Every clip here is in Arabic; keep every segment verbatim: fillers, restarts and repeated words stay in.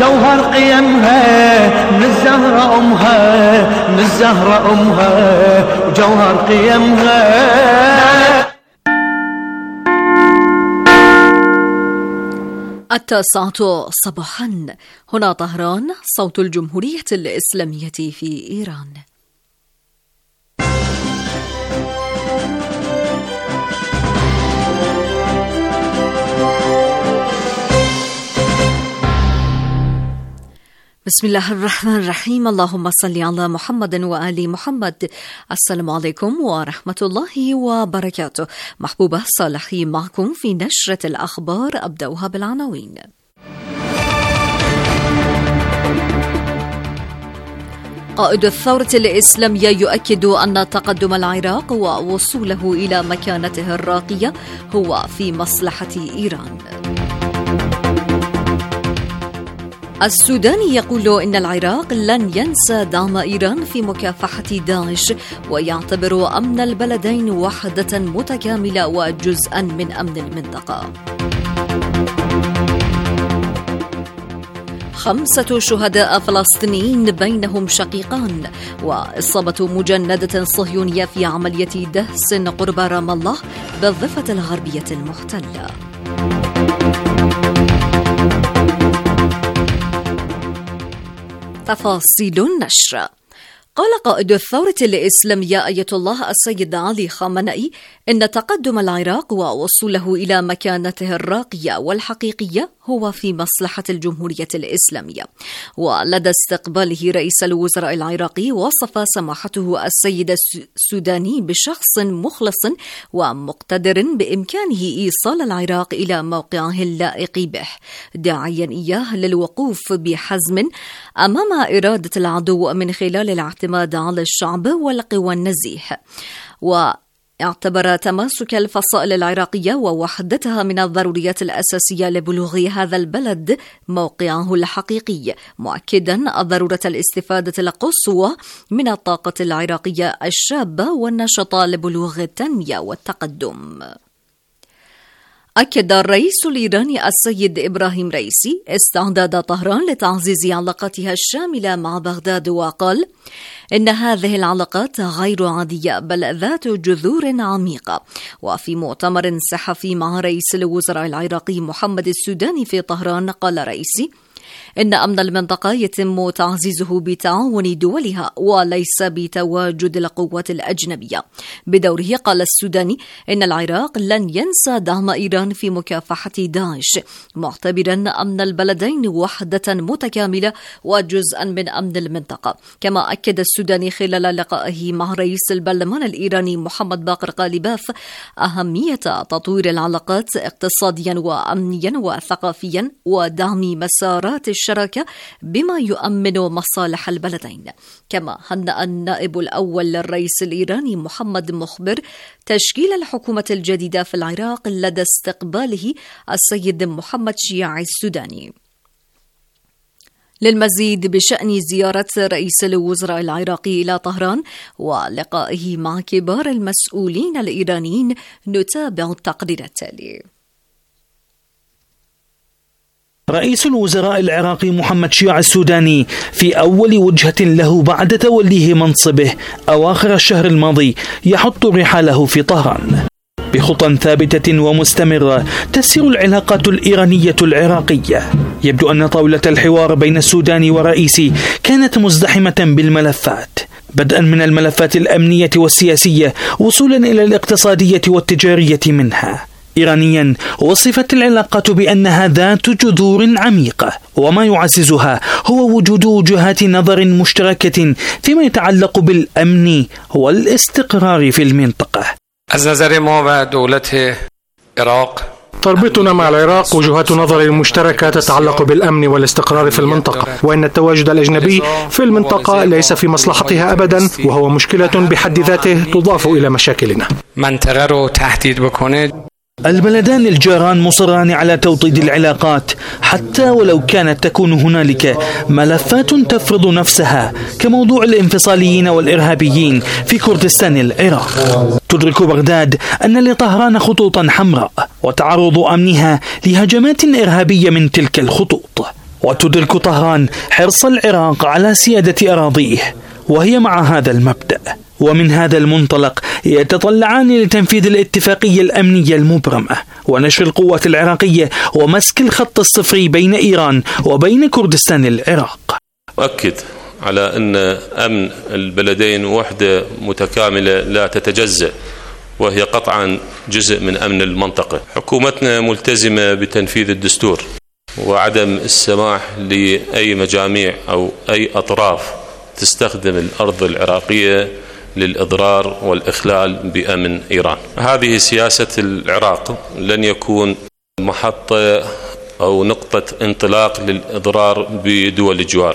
وجوهر قيمها من الزهرة أمها، من الزهرة أمها وجوهر قيمها. التاسعة صباحا، هنا طهران، صوت الجمهورية الإسلامية في إيران. بسم الله الرحمن الرحيم. اللهم صل على محمد وآل محمد. السلام عليكم ورحمة الله وبركاته. محبوبة صالحي معكم في نشرة الأخبار، أبدأها بالعناوين. قائد الثورة الإسلامية يؤكد أن تقدم العراق ووصوله إلى مكانته الراقية هو في مصلحة إيران. السوداني يقول إن العراق لن ينسى دعم إيران في مكافحة داعش، ويعتبر أمن البلدين وحدة متكاملة وجزءا من أمن المنطقة. خمسة شهداء فلسطينيين بينهم شقيقان، وإصابة مجندة صهيونية في عملية دهس قرب رام الله بالضفة الغربية المحتلة. تفاصيل النشر. قال قائد الثورة الإسلامية آية الله السيد علي خامنئي إن تقدم العراق ووصوله إلى مكانته الراقية والحقيقية هو في مصلحة الجمهورية الإسلامية. ولدى استقباله رئيس الوزراء العراقي، وصف سماحته السيد السوداني بشخص مخلص ومقتدر بإمكانه إيصال العراق إلى موقعه اللائق به، داعيا إياه للوقوف بحزم أمام إرادة العدو من خلال الاعتماد على الشعب والقوى النزيه. و اعتبر تماسك الفصائل العراقية ووحدتها من الضروريات الأساسية لبلوغ هذا البلد موقعه الحقيقي، مؤكدا ضرورة الاستفادة القصوى من الطاقة العراقية الشابة والنشطة لبلوغ التنمية والتقدم. أكد الرئيس الإيراني السيد إبراهيم رئيسي استعداد طهران لتعزيز علاقاتها الشاملة مع بغداد، وقال إن هذه العلاقات غير عادية بل ذات جذور عميقة. وفي مؤتمر صحفي مع رئيس الوزراء العراقي محمد السوداني في طهران، قال رئيسي إن أمن المنطقة يتم تعزيزه بتعاون دولها وليس بتواجد القوات الأجنبية. بدوره قال السوداني إن العراق لن ينسى دعم إيران في مكافحة داعش، معتبرا أمن البلدين وحدة متكاملة وجزءا من أمن المنطقة. كما أكد السوداني خلال لقائه مع رئيس البرلمان الإيراني محمد باقر غالباف أهمية تطوير العلاقات اقتصاديا وأمنيا وثقافيا ودعم مسارات الشراكة بما يؤمن مصالح البلدين. كما هنأ النائب الأول للرئيس الإيراني محمد مخبر تشكيل الحكومة الجديدة في العراق لدى استقباله السيد محمد شياعي السوداني. للمزيد بشأن زيارة رئيس الوزراء العراقي إلى طهران ولقائه مع كبار المسؤولين الإيرانيين، نتابع التقرير التالي. رئيس الوزراء العراقي محمد شياعي السوداني في أول وجهة له بعد توليه منصبه أواخر الشهر الماضي يحط رحاله في طهران. بخطى ثابتة ومستمرة تسير العلاقات الإيرانية العراقية. يبدو أن طاولة الحوار بين السوداني ورئيسي كانت مزدحمة بالملفات، بدءا من الملفات الأمنية والسياسية وصولا إلى الاقتصادية والتجارية منها. إيرانيا وصفت العلاقات بأنها ذات جذور عميقة، وما يعززها هو وجود وجهات نظر مشتركة فيما يتعلق بالأمن والاستقرار في المنطقة. از نظر ما و دولت العراق تربطنا مع العراق وجهات نظر مشتركة تتعلق بالأمن والاستقرار في المنطقة، وإن التواجد الأجنبي في المنطقة ليس في مصلحتها أبدا، وهو مشكلة بحد ذاته تضاف إلى مشاكلنا. منطقة رو تهدید بکنه. البلدان الجيران مصران على توطيد العلاقات حتى ولو كانت تكون هنالك ملفات تفرض نفسها كموضوع الانفصاليين والإرهابيين في كردستان العراق. تدرك بغداد أن لطهران خطوطا حمراء وتعرض أمنها لهجمات إرهابية من تلك الخطوط. وتدرك طهران حرص العراق على سيادة أراضيه، وهي مع هذا المبدأ ومن هذا المنطلق يتطلعان لتنفيذ الاتفاقية الأمنية المبرمة ونشر القوات العراقية ومسك الخط الصفري بين إيران وبين كردستان العراق. أؤكد على أن أمن البلدين وحدة متكاملة لا تتجزأ، وهي قطعا جزء من أمن المنطقة. حكومتنا ملتزمة بتنفيذ الدستور وعدم السماح لأي مجاميع أو أي أطراف تستخدم الأرض العراقية للإضرار والإخلال بأمن إيران. هذه سياسة العراق، لن يكون محطة أو نقطة انطلاق للإضرار بدول الجوار.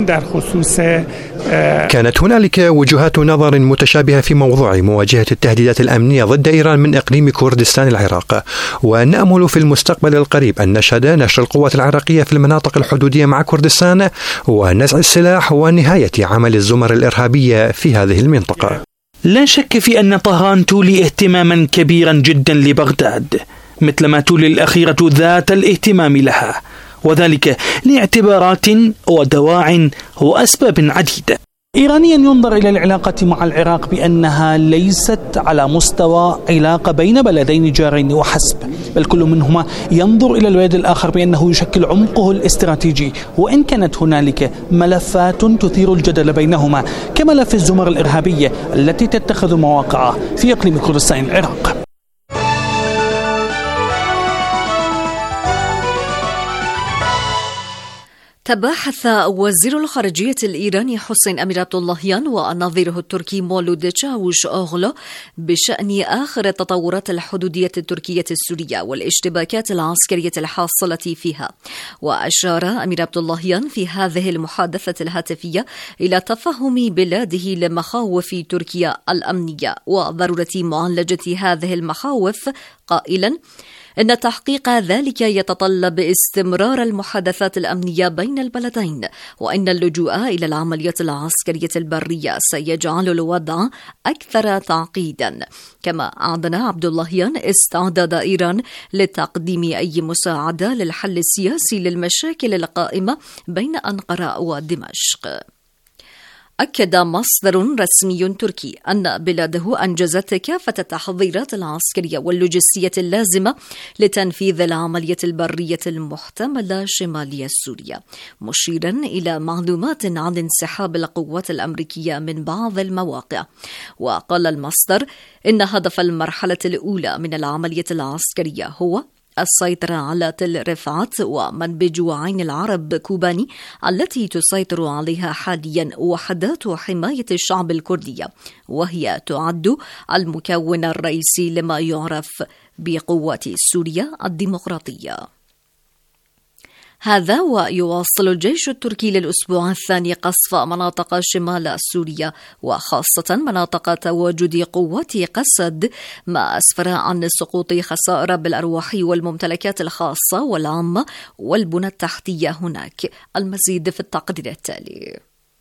كانت هنالك وجهات نظر متشابهة في موضوع مواجهة التهديدات الأمنية ضد إيران من إقليم كردستان العراق، ونأمل في المستقبل القريب أن نشهد نشر القوات العراقية في المناطق الحدودية مع كردستان ونزع السلاح ونهاية عمل الزمر الإرهابية في هذه المنطقة. لا شك في أن طهران تولي اهتماما كبيرا جدا لبغداد، مثلما تولي الأخيرة ذات الاهتمام لها، وذلك لاعتبارات ودواع وأسباب عديدة. إيرانيا ينظر إلى العلاقة مع العراق بأنها ليست على مستوى علاقة بين بلدين جارين وحسب، بل كل منهما ينظر إلى البلد الآخر بأنه يشكل عمقه الاستراتيجي، وإن كانت هنالك ملفات تثير الجدل بينهما كملف الزمر الإرهابية التي تتخذ مواقعها في إقليم كردستان العراق. تباحث وزير الخارجية الإيراني حسين أمير عبداللهيان ونظيره التركي مولود تشاوش أوغلو بشأن آخر التطورات الحدودية التركية السورية والاشتباكات العسكرية الحاصلة فيها. وأشار أمير عبداللهيان في هذه المحادثة الهاتفية إلى تفهم بلاده لمخاوف تركيا الأمنية وضرورة معالجة هذه المخاوف، قائلا إن تحقيق ذلك يتطلب استمرار المحادثات الأمنية بين البلدين، وإن اللجوء إلى العمليات العسكرية البرية سيجعل الوضع أكثر تعقيدا. كما أعلن عبداللهيان استعداد إيران لتقديم أي مساعدة للحل السياسي للمشاكل القائمة بين أنقرة ودمشق. أكد مصدر رسمي تركي أن بلاده أنجزت كافة التحضيرات العسكرية واللوجستية اللازمة لتنفيذ العملية البرية المحتملة شمالية سوريا، مشيرا إلى معلومات عن انسحاب القوات الأمريكية من بعض المواقع. وقال المصدر إن هدف المرحلة الأولى من العملية العسكرية هو السيطرة على تل رفعت ومنبج وعين العرب كوباني التي تسيطر عليها حاليا وحدات حماية الشعب الكردي، وهي تعد المكون الرئيسي لما يعرف بقوات سوريا الديمقراطية. هذا ويواصل الجيش التركي للأسبوع الثاني قصف مناطق شمال سوريا وخاصة مناطق تواجد قوات قسد، ما أسفر عن سقوط خسائر بالأرواح والممتلكات الخاصة والعامة والبنى التحتية هناك. المزيد في التقرير التالي.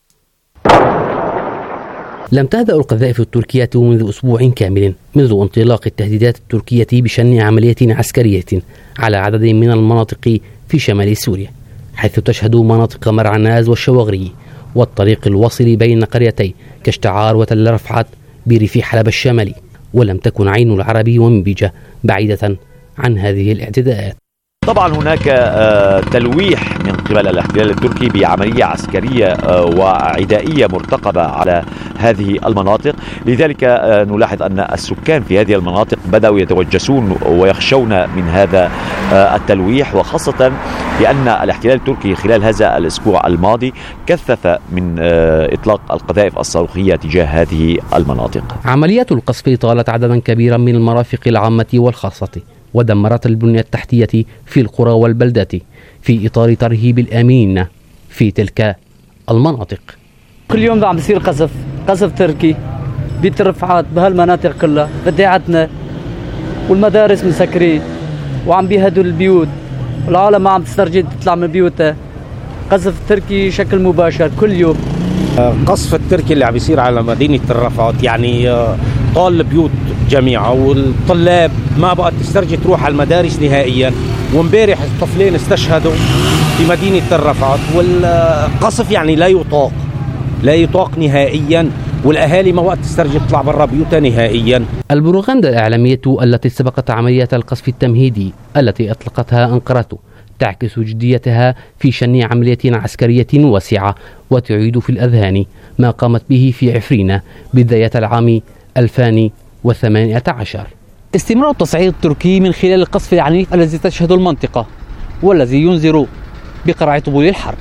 لم تهدأ القذائف التركية منذ أسبوع كامل منذ انطلاق التهديدات التركية بشن عملية عسكرية على عدد من المناطق في شمال سوريا، حيث تشهد مناطق مرعناز والشواغري والطريق الوصل بين قريتي كشتعار وتل رفعت بريف حلب الشمالي. ولم تكن عين العرب ومنبجة بعيدة عن هذه الاعتداءات. طبعا هناك تلويح من قبل الاحتلال التركي بعملية عسكرية وعدائية مرتقبة على هذه المناطق، لذلك نلاحظ أن السكان في هذه المناطق بدأوا يتوجسون ويخشون من هذا التلويح، وخاصة لأن الاحتلال التركي خلال هذا الأسبوع الماضي كثف من إطلاق القذائف الصاروخية تجاه هذه المناطق. عمليات القصف طالت عددا كبيرا من المرافق العامة والخاصة ودمرت البنية التحتية في القرى والبلدات في إطار ترهيب الآمنين في تلك المناطق. كل يوم عم بيصير قصف قصف تركي بيت رفعات بهالمناطق كلها بداعتنا، والمدارس مسكرين وعم بيهدوا البيوت والعالم ما عم تسترجل تطلع من بيوتها. قصف تركي شكل مباشر كل يوم. قصف التركي اللي عم بيصير على مدينة الرفعات يعني طال البيوت جميعا، والطلاب ما بقت تسترجي تروح على المدارس نهائيا، وامبارح الطفلين استشهدوا في مدينة الرفعت، والقصف يعني لا يطاق لا يطاق نهائيا، والأهالي ما وقت تسترجع تطلع برا بيوتها نهائيا. البروباغندا الإعلامية التي سبقت عملية القصف التمهيدي التي أطلقتها أنقرة تعكس جديتها في شن عملية عسكرية واسعة، وتعيد في الأذهان ما قامت به في عفرين بداية العام ألفين وثمانية عشر. استمرار التصعيد التركي من خلال القصف العنيف الذي تشهد المنطقة والذي ينذر بقرع طبول الحرب.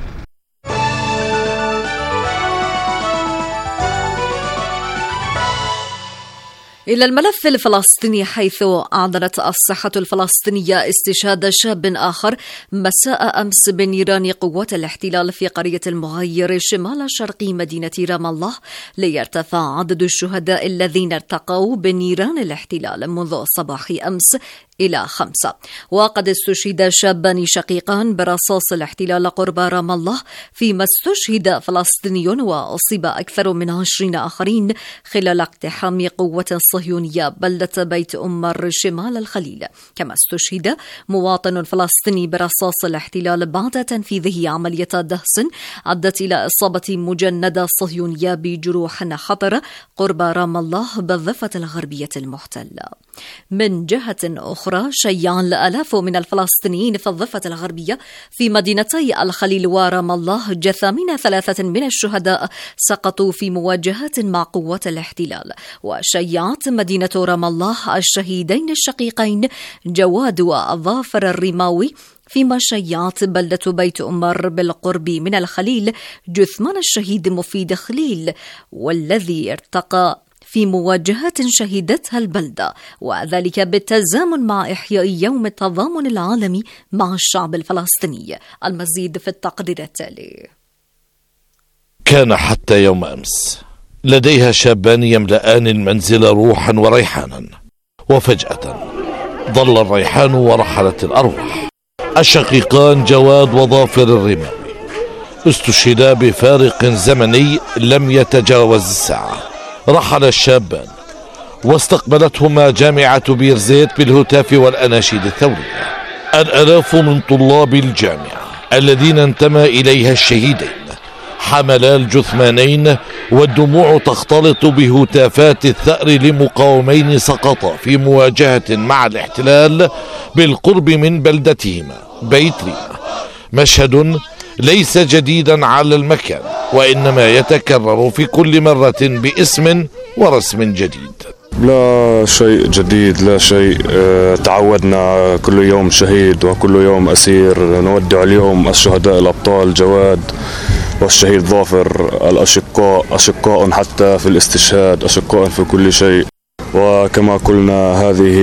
إلى الملف الفلسطيني، حيث أعلنت الصحة الفلسطينية استشهاد شاب آخر مساء أمس بنيران قوات الاحتلال في قرية المغير شمال شرقي مدينة رام الله، ليرتفع عدد الشهداء الذين ارتقوا بنيران الاحتلال منذ صباح أمس إلى خمسة. وقد استشهد شابان شقيقان برصاص الاحتلال قرب رام الله، فيما استشهد فلسطيني وأصيب أكثر من عشرين آخرين خلال اقتحام قوة صهيونية بلدة بيت أمر شمال الخليل. كما استشهد مواطن فلسطيني برصاص الاحتلال بعد تنفيذه عملية دهس أدت إلى إصابة مجندة صهيونية بجروح خطرة قرب رام الله بالضفة الغربية المحتلة. من جهة أخرى، شيع الآلاف من الفلسطينيين في الضفة الغربية في مدينتي الخليل ورام الله جثامين ثلاثة من الشهداء سقطوا في مواجهات مع قوات الاحتلال. وشيعت مدينة رام الله الشهيدين الشقيقين جواد وظافر الرماوي، فيما شيعت بلدة بيت أمر بالقرب من الخليل جثمان الشهيد مفيد خليل، والذي ارتقى في مواجهات شهدتها البلدة، وذلك بالتزامن مع إحياء يوم التضامن العالمي مع الشعب الفلسطيني. المزيد في التقرير التالي. كان حتى يوم أمس لديها شابان يملأان المنزل روحا وريحانا، وفجأة ضل الريحان ورحلت الأرواح. الشقيقان جواد وظافر الرماوي استشهدا بفارق زمني لم يتجاوز الساعة. رحل الشابان واستقبلتهما جامعة بيرزيت بالهتاف والأناشيد الثورية. الآلاف من طلاب الجامعة الذين انتمى إليها الشهيدين حملا الجثمانين، والدموع تختلط بهتافات الثأر لمقاومين سقطا في مواجهة مع الاحتلال بالقرب من بلدتهما بيت ريما. مشهد ليس جديدا على المكان، وإنما يتكرر في كل مرة باسم ورسم جديد. لا شيء جديد، لا شيء. اه تعودنا كل يوم شهيد وكل يوم أسير. نودع اليوم الشهداء الأبطال جواد والشهيد ظافر، الأشقاء أشقاء حتى في الاستشهاد، أشقاء في كل شيء. وكما قلنا هذه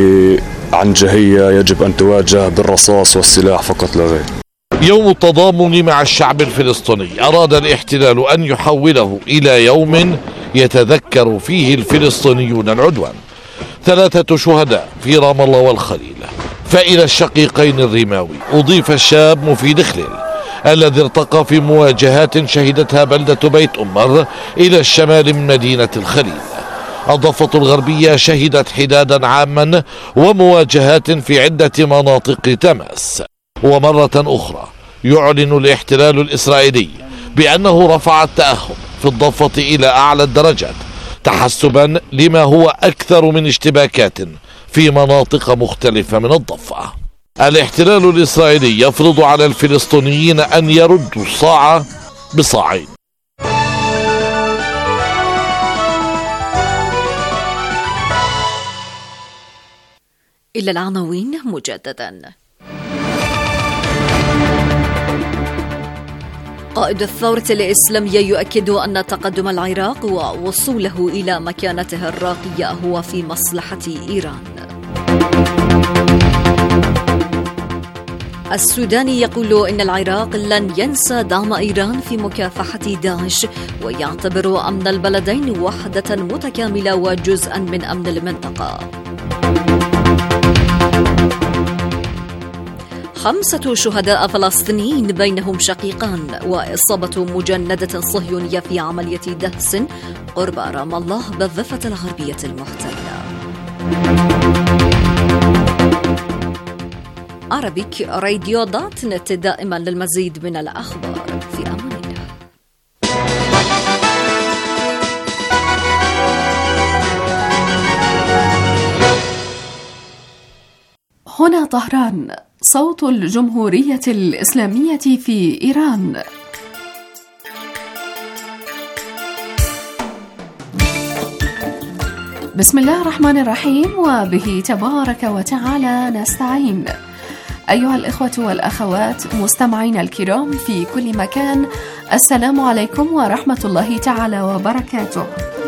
عنجهية يجب أن تواجه بالرصاص والسلاح فقط لا غير. يوم التضامن مع الشعب الفلسطيني أراد الاحتلال أن يحوله إلى يوم يتذكر فيه الفلسطينيون العدوان. ثلاثة شهداء في رام الله والخليل. فإلى الشقيقين الرماوي أضيف الشاب مفيد خليل الذي ارتقى في مواجهات شهدتها بلدة بيت أمر إلى الشمال من مدينة الخليل. الضفة الغربية شهدت حدادا عاما ومواجهات في عدة مناطق تماس. ومرة أخرى يعلن الاحتلال الإسرائيلي بأنه رفع التأهب في الضفة إلى أعلى الدرجات تحسبا لما هو أكثر من اشتباكات في مناطق مختلفة من الضفة. الاحتلال الإسرائيلي يفرض على الفلسطينيين أن يردوا الصاع بصاعين. إلى العناوين مجددا. قائد الثورة الإسلامية يؤكد أن تقدم العراق ووصوله إلى مكانته الراقية هو في مصلحة إيران. السوداني يقول إن العراق لن ينسى دعم إيران في مكافحة داعش، ويعتبر أمن البلدين وحدة متكاملة وجزءا من أمن المنطقة. خمسة شهداء فلسطينيين بينهم شقيقان، وإصابة مجندة صهيونية في عملية دهس قرب رام الله بالضفة الغربية المحتلة. Arabic راديو دوت نت دائما للمزيد من الأخبار. في أمان الله. هنا طهران، صوت الجمهورية الإسلامية في إيران. بسم الله الرحمن الرحيم، وبه تبارك وتعالى نستعين. أيها الإخوة والأخوات مستمعين الكرام في كل مكان، السلام عليكم ورحمة الله تعالى وبركاته.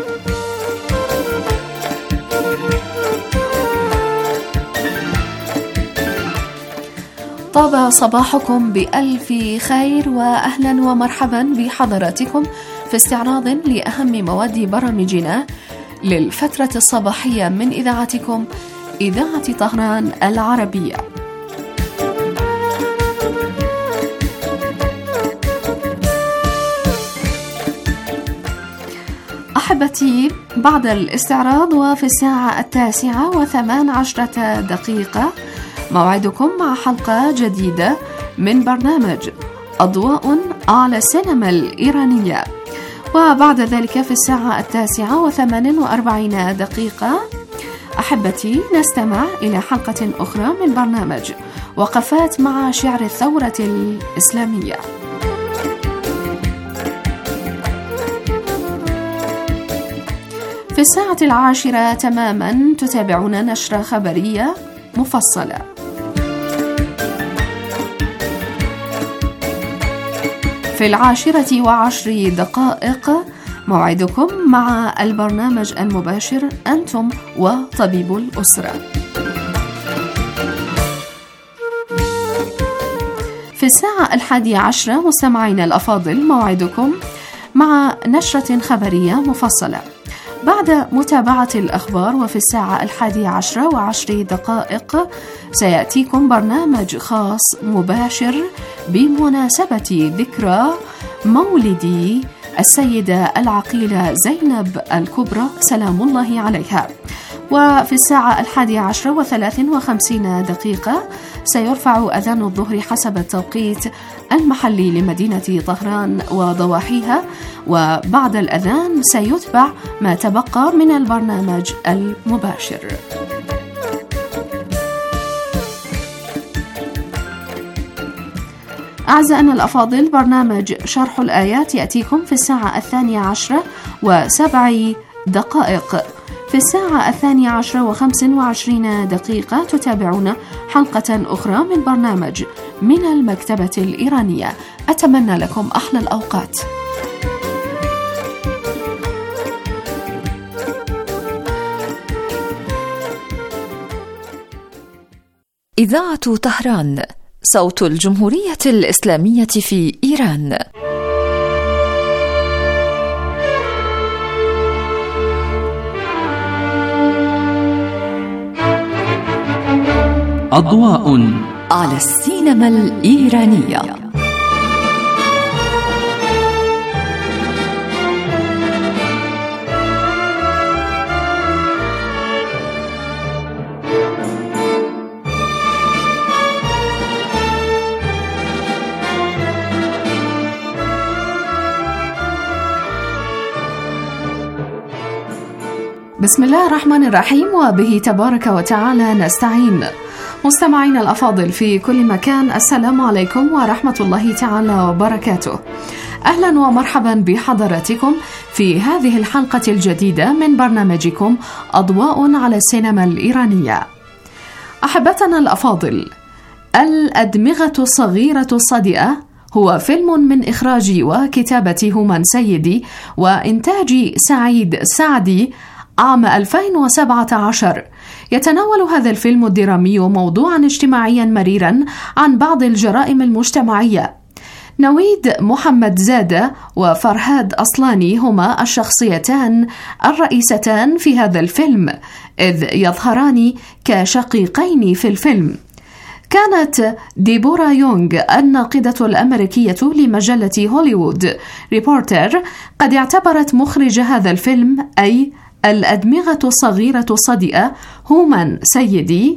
طاب صباحكم بألف خير، وأهلا ومرحبا بحضراتكم في استعراض لأهم مواد برامجنا للفترة الصباحية من إذاعتكم إذاعة طهران العربية. أحبتي، بعد الاستعراض وفي الساعة التاسعة وثمان عشرة دقيقة موعدكم مع حلقة جديدة من برنامج أضواء على السينما الإيرانية. وبعد ذلك في الساعة التاسعة وثمان وأربعين دقيقة أحبتي نستمع إلى حلقة أخرى من برنامج وقفات مع شعر الثورة الإسلامية. في الساعة العاشرة تماما تتابعون نشرة خبرية مفصلة. في العاشرة وعشر دقائق موعدكم مع البرنامج المباشر أنتم وطبيب الأسرة. في الساعة الحادية عشرة مستمعين الأفاضل موعدكم مع نشرة خبرية مفصلة. بعد متابعة الأخبار وفي الساعة الحادية عشرة وعشر دقائق سيأتيكم برنامج خاص مباشر بمناسبة ذكرى مولد السيدة العقيلة زينب الكبرى سلام الله عليها. وفي الساعة الحادية عشرة وثلاث وخمسين دقيقة سيرفع أذان الظهر حسب التوقيت المحلي لمدينة طهران وضواحيها، وبعد الأذان سيتبع ما تبقى من البرنامج المباشر. أعزائنا الأفاضل، برنامج شرح الآيات يأتيكم في الساعة الثانية عشرة وسبع دقائق. في الساعة الثانية عشرة وخمس وعشرين دقيقة تتابعون حلقة أخرى من برنامج من المكتبة الإيرانية. أتمنى لكم أحلى الأوقات. إذاعة طهران، صوت الجمهورية الإسلامية في إيران. أضواء على السينما الإيرانية. بسم الله الرحمن الرحيم، وبه تبارك وتعالى نستعين. مستمعين الأفاضل في كل مكان، السلام عليكم ورحمة الله تعالى وبركاته. أهلا ومرحبا بحضراتكم في هذه الحلقة الجديدة من برنامجكم أضواء على السينما الإيرانية. أحبتنا الأفاضل، الأدمغة الصغيرة الصدئة هو فيلم من إخراج وكتابة هومان سيدي وإنتاج سعيد سعدي عام ألفين وسبعة عشر. يتناول هذا الفيلم الدرامي موضوعا اجتماعيا مريرا عن بعض الجرائم المجتمعية. نويد محمد زادة وفرهاد أصلاني هما الشخصيتان الرئيستان في هذا الفيلم، إذ يظهران كشقيقين في الفيلم. كانت ديبورا يونغ الناقدة الأمريكية لمجلة هوليوود ريبورتر قد اعتبرت مخرج هذا الفيلم، أي الأدمغة الصغيرة الصدئة هومان سيدي،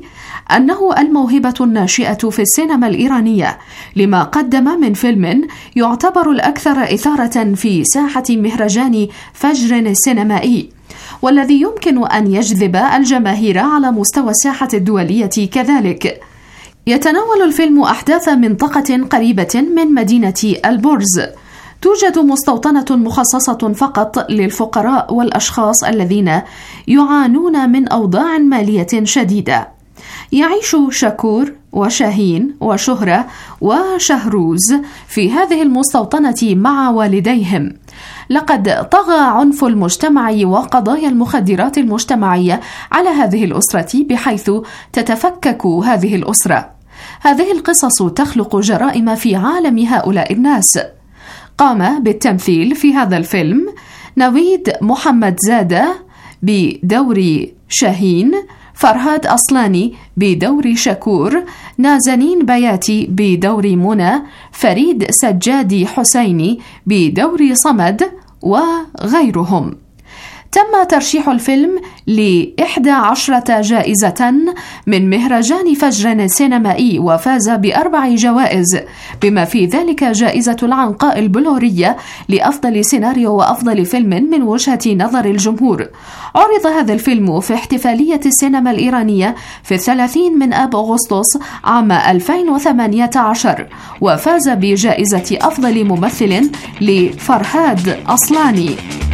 أنه الموهبة الناشئة في السينما الإيرانية، لما قدم من فيلم يعتبر الأكثر إثارة في ساحة مهرجان فجر السينمائي، والذي يمكن أن يجذب الجماهير على مستوى الساحة الدولية كذلك. يتناول الفيلم أحداث منطقة قريبة من مدينة البرز، توجد مستوطنة مخصصة فقط للفقراء والأشخاص الذين يعانون من أوضاع مالية شديدة. يعيش شكور وشاهين وشهرة وشهروز في هذه المستوطنة مع والديهم. لقد طغى عنف المجتمع وقضايا المخدرات المجتمعية على هذه الأسرة بحيث تتفكك هذه الأسرة. هذه القصص تخلق جرائم في عالم هؤلاء الناس. قام بالتمثيل في هذا الفيلم نويد محمد زادة بدور شاهين، فرهاد أصلاني بدور شكور، نازنين بياتي بدور منى، فريد سجادي حسيني بدور صمد وغيرهم. تم ترشيح الفيلم لإحدى عشرة جائزة من مهرجان فجر سينمائي، وفاز بأربع جوائز، بما في ذلك جائزة العنقاء البلورية لأفضل سيناريو وأفضل فيلم من وجهة نظر الجمهور. عرض هذا الفيلم في احتفالية السينما الإيرانية في الثلاثين من آب أغسطس عام ألفين وثمانية عشر، وفاز بجائزة أفضل ممثل لفرهاد أصلاني.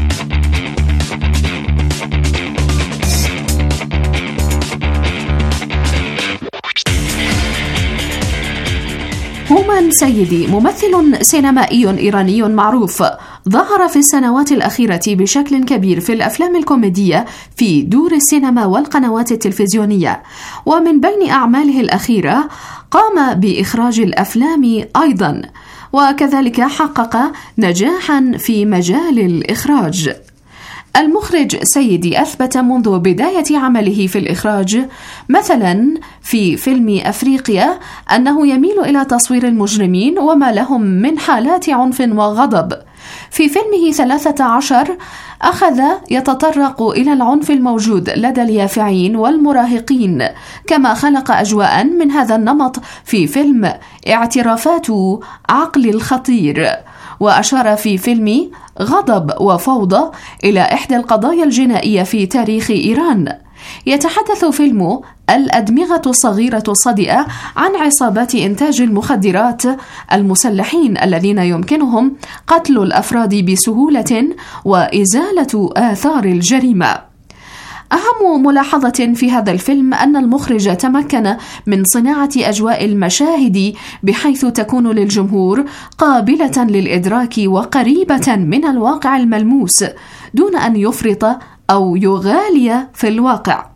هومان سيدي ممثل سينمائي إيراني معروف، ظهر في السنوات الأخيرة بشكل كبير في الأفلام الكوميدية في دور السينما والقنوات التلفزيونية، ومن بين أعماله الأخيرة قام بإخراج الأفلام أيضا، وكذلك حقق نجاحا في مجال الإخراج. المخرج سيدي أثبت منذ بداية عمله في الإخراج، مثلا في فيلم أفريقيا، أنه يميل إلى تصوير المجرمين وما لهم من حالات عنف وغضب. في فيلمه ثلاثة عشر أخذ يتطرق إلى العنف الموجود لدى اليافعين والمراهقين، كما خلق أجواء من هذا النمط في فيلم اعترافات عقل الخطير، وأشار في فيلم غضب وفوضى إلى إحدى القضايا الجنائية في تاريخ إيران. يتحدث فيلم الأدمغة الصغيرة الصدئة عن عصابات إنتاج المخدرات المسلحين الذين يمكنهم قتل الأفراد بسهولة وإزالة آثار الجريمة. أهم ملاحظة في هذا الفيلم أن المخرج تمكن من صناعة أجواء المشاهد بحيث تكون للجمهور قابلة للإدراك وقريبة من الواقع الملموس، دون أن يفرط أو يغالي في الواقع.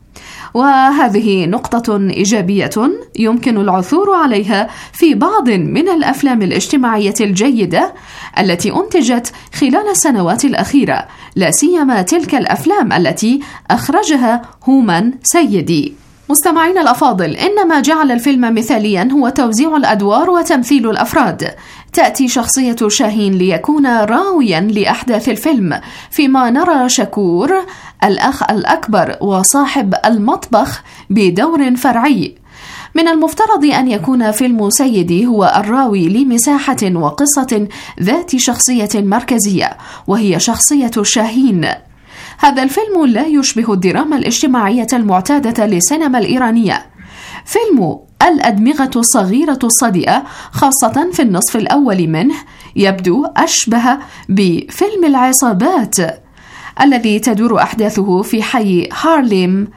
وهذه نقطة إيجابية يمكن العثور عليها في بعض من الأفلام الاجتماعية الجيدة التي أنتجت خلال السنوات الأخيرة، لا سيما تلك الأفلام التي أخرجها هومان سيدي. مستمعين الأفاضل، إن ما جعل الفيلم مثاليا هو توزيع الأدوار وتمثيل الأفراد. تأتي شخصية شاهين ليكون راويا لأحداث الفيلم، فيما نرى شكور الأخ الأكبر وصاحب المطبخ بدور فرعي. من المفترض أن يكون فيلم سيدي هو الراوي لمساحة وقصة ذات شخصية مركزية، وهي شخصية شاهين. هذا الفيلم لا يشبه الدراما الاجتماعية المعتادة للسينما الإيرانية. فيلم الأدمغة الصغيرة الصدئة، خاصة في النصف الأول منه، يبدو أشبه بفيلم العصابات الذي تدور أحداثه في حي هارليم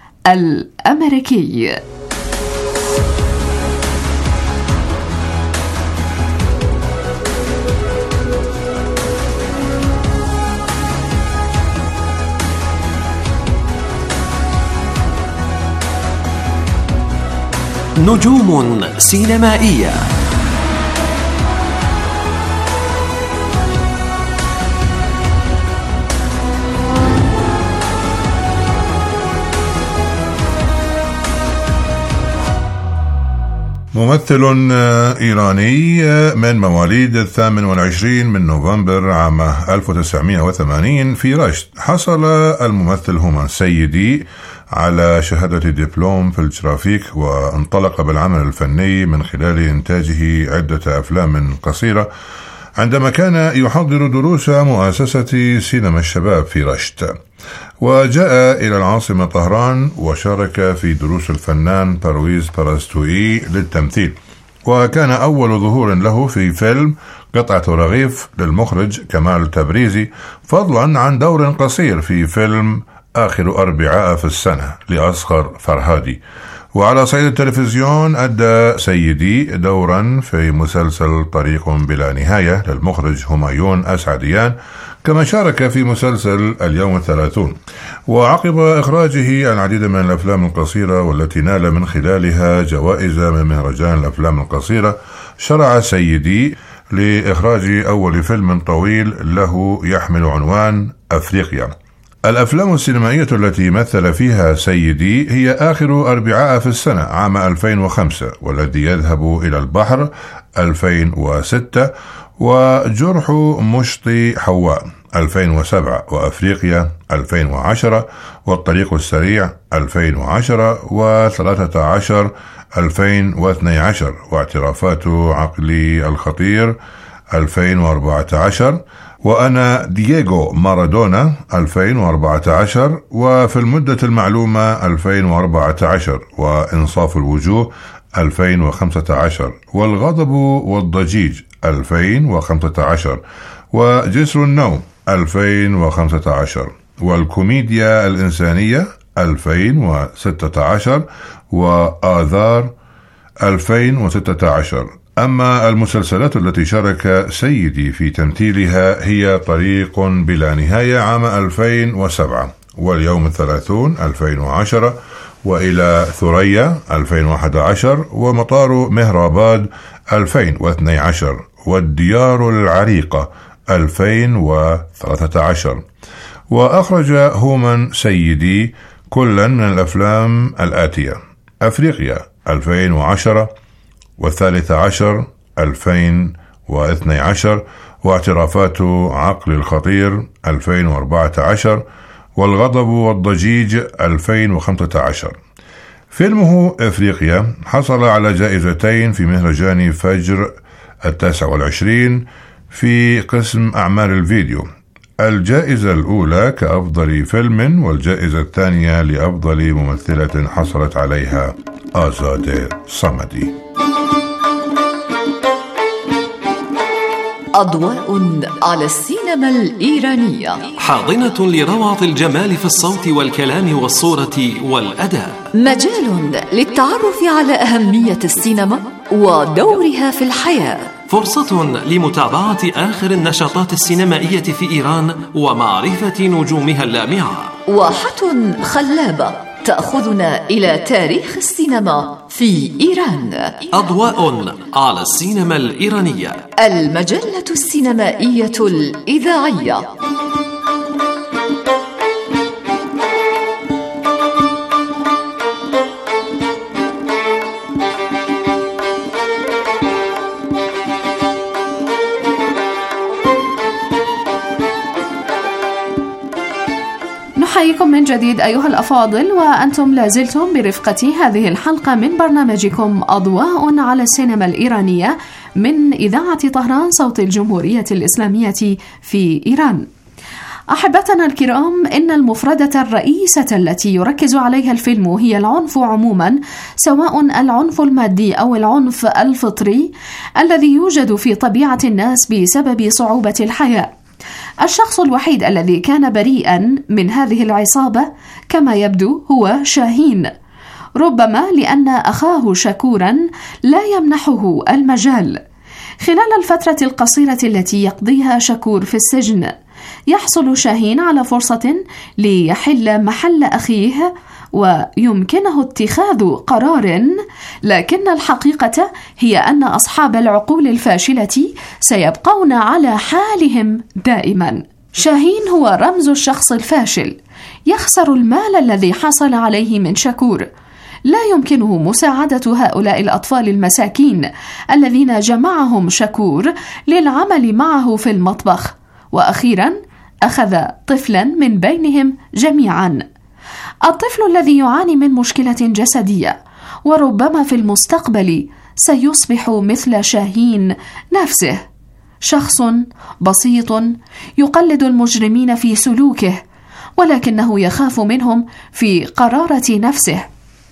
الأمريكي. نجوم سينمائية. ممثل إيراني من مواليد الثامن والعشرين من نوفمبر عام ألف وتسعمائة وثمانين في رشت. حصل الممثل هومان سيدي على شهادة دبلوم في الجرافيك، وانطلق بالعمل الفني من خلال إنتاجه عدة أفلام قصيرة عندما كان يحضر دروس مؤسسة سينما الشباب في رشت، وجاء إلى العاصمة طهران وشارك في دروس الفنان برويز بارستوئي للتمثيل، وكان أول ظهور له في فيلم قطعة رغيف للمخرج كمال تبريزي، فضلا عن دور قصير في فيلم آخر أربعاء في السنة لأصغر فرهادي. وعلى صعيد التلفزيون أدى سيدي دورا في مسلسل طريق بلا نهاية للمخرج همايون أسعديان، كما شارك في مسلسل اليوم الثلاثون. وعقب إخراجه العديد من الأفلام القصيرة والتي نال من خلالها جوائز من مهرجان الأفلام القصيرة، شرع سيدي لإخراج أول فيلم طويل له يحمل عنوان أفريقيا. الأفلام السينمائية التي مثل فيها سيدي هي آخر أربعاء في السنة عام ألفين وخمسة، والذي يذهب إلى البحر ألفين وستة، وجرح مشطي حواء ألفين وسبعة، وأفريقيا ألفين وعشرة، والطريق السريع ألفين وعشرة، وثلاثة عشر ألفين واثني عشر، واعترافات عقلي الخطير ألفين وأربعة عشر، وأنا دييغو مارادونا ألفين وأربعة عشر، وفي المدة المعلومة ألفين وأربعة عشر، وإنصاف الوجوه ألفين وخمسة عشر، والغضب والضجيج ألفين وخمسة عشر، وجسر النوم ألفين وخمسة عشر، والكوميديا الإنسانية ألفين وستة عشر، وآذار ألفين وستة عشر. أما المسلسلات التي شارك سيدي في تمثيلها هي طريق بلا نهاية عام ألفين وسبعة، واليوم الثلاثون ألفين وعشرة، وإلى ثريا ألفين وأحد عشر، ومطار مهراباد ألفين واثني عشر، والديار العريقة ألفين وثلاثة عشر. وأخرج هومان سيدي كلا من الأفلام الآتية: أفريقيا ألفين وعشرة، والثالث عشر ألفين واثني عشر، واعترافات عقل الخطير ألفين وأربعة عشر، والغضب والضجيج ألفين وخمسة عشر. فيلمه أفريقيا حصل على جائزتين في مهرجان فجر التاسع والعشرين في قسم أعمال الفيديو، الجائزة الأولى كأفضل فيلم، والجائزة الثانية لأفضل ممثلة حصلت عليها آزادة صمدي. أضواء على السينما الإيرانية، حاضنة لروعة الجمال في الصوت والكلام والصورة والأداء، مجال للتعرف على أهمية السينما ودورها في الحياة، فرصة لمتابعة آخر النشاطات السينمائية في إيران ومعرفة نجومها اللامعة، واحة خلابة تأخذنا إلى تاريخ السينما في إيران. أضواء على السينما الإيرانية، المجلة السينمائية الإذاعية. نحييكم من جديد أيها الأفاضل، وأنتم لازلتم برفقة هذه الحلقة من برنامجكم أضواء على السينما الإيرانية من إذاعة طهران صوت الجمهورية الإسلامية في إيران. أحبتنا الكرام، إن المفردة الرئيسة التي يركز عليها الفيلم هي العنف عموما، سواء العنف المادي أو العنف الفطري الذي يوجد في طبيعة الناس بسبب صعوبة الحياة. الشخص الوحيد الذي كان بريئا من هذه العصابة كما يبدو هو شاهين، ربما لأن أخاه شكورا لا يمنحه المجال. خلال الفترة القصيرة التي يقضيها شكور في السجن، يحصل شاهين على فرصة ليحل محل أخيه ويمكنه اتخاذ قرار، لكن الحقيقة هي أن أصحاب العقول الفاشلة سيبقون على حالهم دائما. شاهين هو رمز الشخص الفاشل، يخسر المال الذي حصل عليه من شكور، لا يمكنه مساعدة هؤلاء الأطفال المساكين الذين جمعهم شكور للعمل معه في المطبخ، وأخيرا أخذ طفلا من بينهم جميعا. الطفل الذي يعاني من مشكلة جسدية وربما في المستقبل سيصبح مثل شاهين نفسه، شخص بسيط يقلد المجرمين في سلوكه ولكنه يخاف منهم في قرارة نفسه.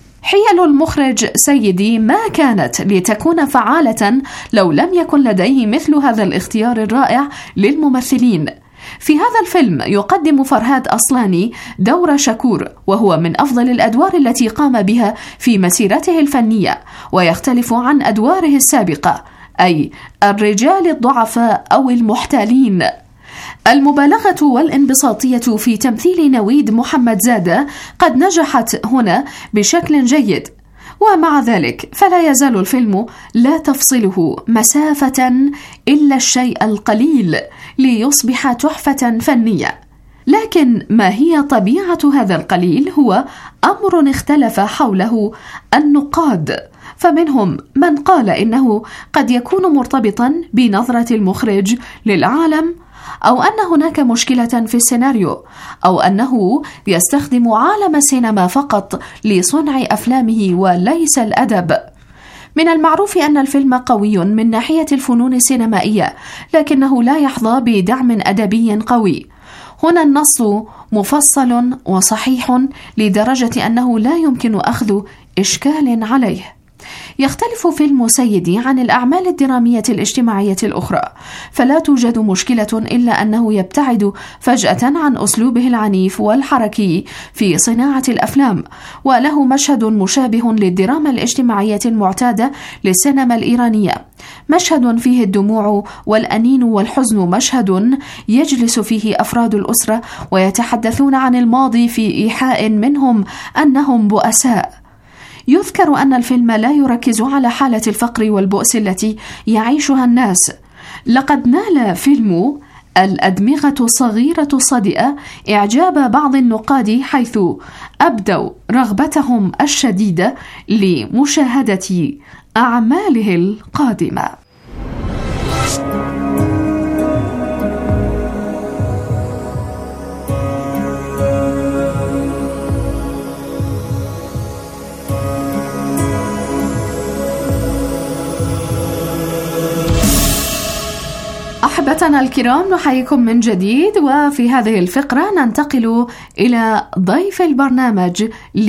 حيل المخرج سيدي ما كانت لتكون فعالة لو لم يكن لديه مثل هذا الاختيار الرائع للممثلين. في هذا الفيلم يقدم فرهاد أصلاني دور شكور، وهو من أفضل الأدوار التي قام بها في مسيرته الفنية، ويختلف عن أدواره السابقة، أي الرجال الضعفاء أو المحتالين. المبالغة والانبساطية في تمثيل نويد محمد زادة قد نجحت هنا بشكل جيد، ومع ذلك فلا يزال الفيلم لا تفصله مسافة إلا الشيء القليل ليصبح تحفة فنية. لكن ما هي طبيعة هذا القليل هو أمر اختلف حوله النقاد، فمنهم من قال إنه قد يكون مرتبطا بنظرة المخرج للعالم، أو أن هناك مشكلة في السيناريو، أو أنه يستخدم عالم السينما فقط لصنع أفلامه وليس الأدب. من المعروف أن الفيلم قوي من ناحية الفنون السينمائية، لكنه لا يحظى بدعم أدبي قوي. هنا النص مفصل وصحيح لدرجة أنه لا يمكن أخذ إشكال عليه. يختلف فيلم سيدي عن الأعمال الدرامية الاجتماعية الأخرى، فلا توجد مشكلة إلا أنه يبتعد فجأة عن أسلوبه العنيف والحركي في صناعة الأفلام، وله مشهد مشابه للدراما الاجتماعية المعتادة للسينما الإيرانية، مشهد فيه الدموع والأنين والحزن، مشهد يجلس فيه أفراد الأسرة ويتحدثون عن الماضي في إيحاء منهم أنهم بؤساء. يذكر أن الفيلم لا يركز على حالة الفقر والبؤس التي يعيشها الناس. لقد نال فيلم الأدمغة صغيرة صدئة إعجاب بعض النقاد، حيث أبدوا رغبتهم الشديدة لمشاهدة أعماله القادمة. أحبتنا الكرام، نحييكم من جديد، وفي هذه الفقرة ننتقل إلى ضيف البرنامج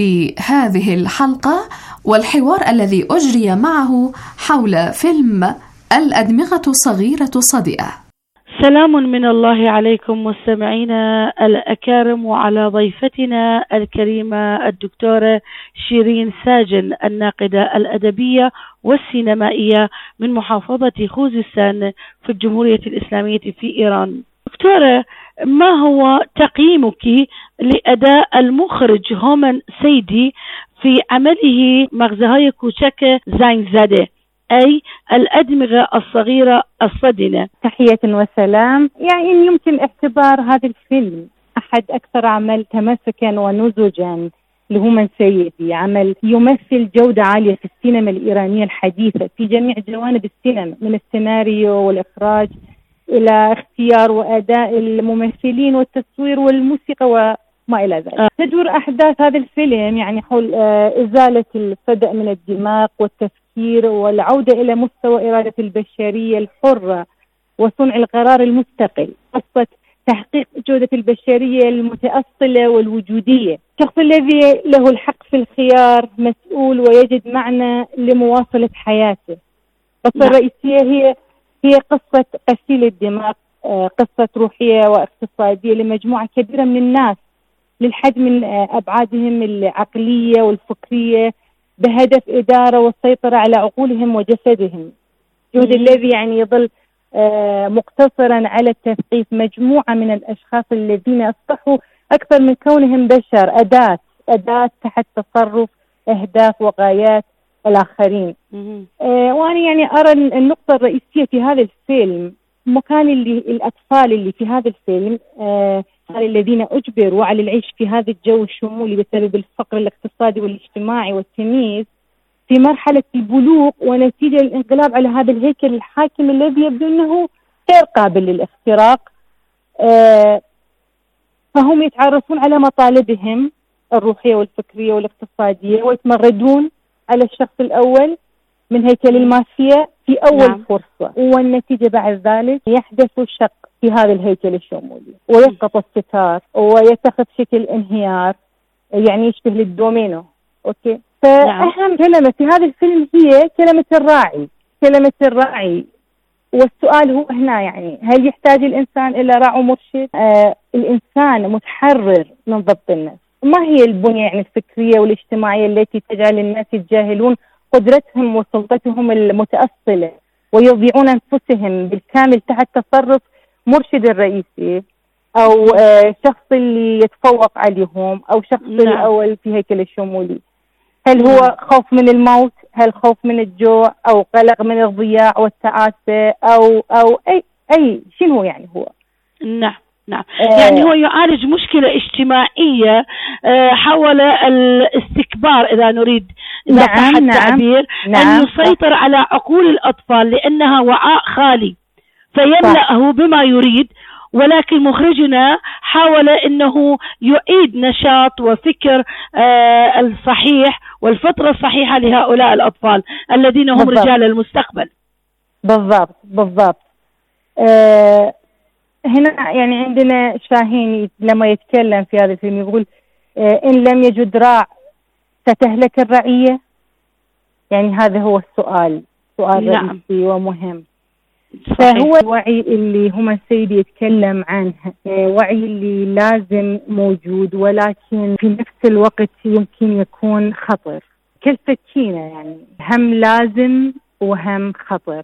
لهذه الحلقة والحوار الذي أجري معه حول فيلم الأدمغة الصغيرة صدئة. سلام من الله عليكم مستمعينا الأكارم، وعلى ضيفتنا الكريمة الدكتورة شيرين ساجن، الناقدة الأدبية والسينمائية من محافظة خوزستان في الجمهورية الإسلامية في إيران. دكتورة، ما هو تقييمك لأداء المخرج هومن سيدي في عمله مغزاهای کوچک زنگ زده، أي الأدمغة الصغيرة الصدنة؟ تحية وسلام. يعني يمكن اعتبار هذا الفيلم أحد أكثر أعمال تماسكا ونضجا لهومن سيدي، عمل يمثل جودة عالية في السينما الإيرانية الحديثة في جميع جوانب السينما، من السيناريو والإخراج إلى اختيار وأداء الممثلين والتصوير والموسيقى وما إلى ذلك. تدور أحداث هذا الفيلم يعني حول إزالة الصدأ من الدماغ والتفكير والعودة إلى مستوى إرادة البشرية الحرة وصنع القرار المستقل، قصة تحقيق جودة البشرية المتأصلة والوجودية. الشخص الذي له الحق في الخيار مسؤول ويجد معنى لمواصلة حياته. القصة الرئيسية هي هي قصة غسيل الدماغ، قصة روحية واقتصادية لمجموعة كبيرة من الناس للحد من أبعادهم العقلية والفكرية، بهدف إدارة والسيطرة على عقولهم وجسدهم. جهد الذي يعني يظل مقتصرا على التثقيف مجموعة من الأشخاص الذين أصبحوا أكثر من كونهم بشر، أداة أداة تحت تصرف أهداف وغايات الآخرين. آه وأنا يعني أرى النقطة الرئيسية في هذا الفيلم مكان اللي الأطفال اللي في هذا الفيلم آه الذين أجبروا على العيش في هذا الجو الشمولي بسبب الفقر الاقتصادي والاجتماعي والتمييز في مرحلة البلوغ ونتيجة الانقلاب على هذا الهيكل الحاكم الذي يبدو أنه غير قابل للاختراق. آه فهم يتعرفون على مطالبهم الروحية والفكرية والاقتصادية ويتمردون على الشخص الأول من هيكل المافيا في أول نعم. فرصة، والنتيجة بعد ذلك يحدث شق في هذا الهيكل الشمولي ويسقط الستار ويتخذ شكل انهيار يعني يشبه للدومينو. أوكي، فأهم نعم. كلمة في هذا الفيلم هي كلمة الراعي، كلمة الراعي. والسؤال هو هنا يعني هل يحتاج الإنسان إلى راعي مرشد؟ آه الإنسان متحرر من ضبط النفس. ما هي البنية يعني الفكرية والاجتماعية التي تجعل الناس يتجاهلون قدرتهم وسلطتهم المتأصلة ويضيعون أنفسهم بالكامل تحت تصرف مرشد الرئيسي أو آه شخص اللي يتفوق عليهم أو شخص نعم. الأول في هيكل الشمولي؟ هل هو نعم. خوف من الموت؟ هل خوف من الجوع أو قلق من الضياع والتعاسة أو أو أي أي شنو يعني هو؟ نعم نعم آه يعني هو يعالج مشكلة اجتماعية آه حول الاستكبار إذا نريد إذا صح نعم التعبير نعم أن يسيطر على عقول الأطفال لأنها وعاء خالي فيملأه بما يريد، ولكن مخرجنا حاول أنه يعيد نشاط وفكر آه الصحيح والفطرة الصحيحة لهؤلاء الأطفال الذين هم بالضبط. رجال المستقبل. بالضبط بالضبط. آه هنا يعني عندنا شاهين لما يتكلم في هذا الفيلم يقول آه إن لم يجد راع ستهلك الرعية. يعني هذا هو السؤال، سؤال نعم. رئيسي ومهم. فهو الوعي اللي هم السيد يتكلم عنه وعي اللي لازم موجود، ولكن في نفس الوقت يمكن يكون خطر كالسكينة، يعني هم لازم وهم خطر.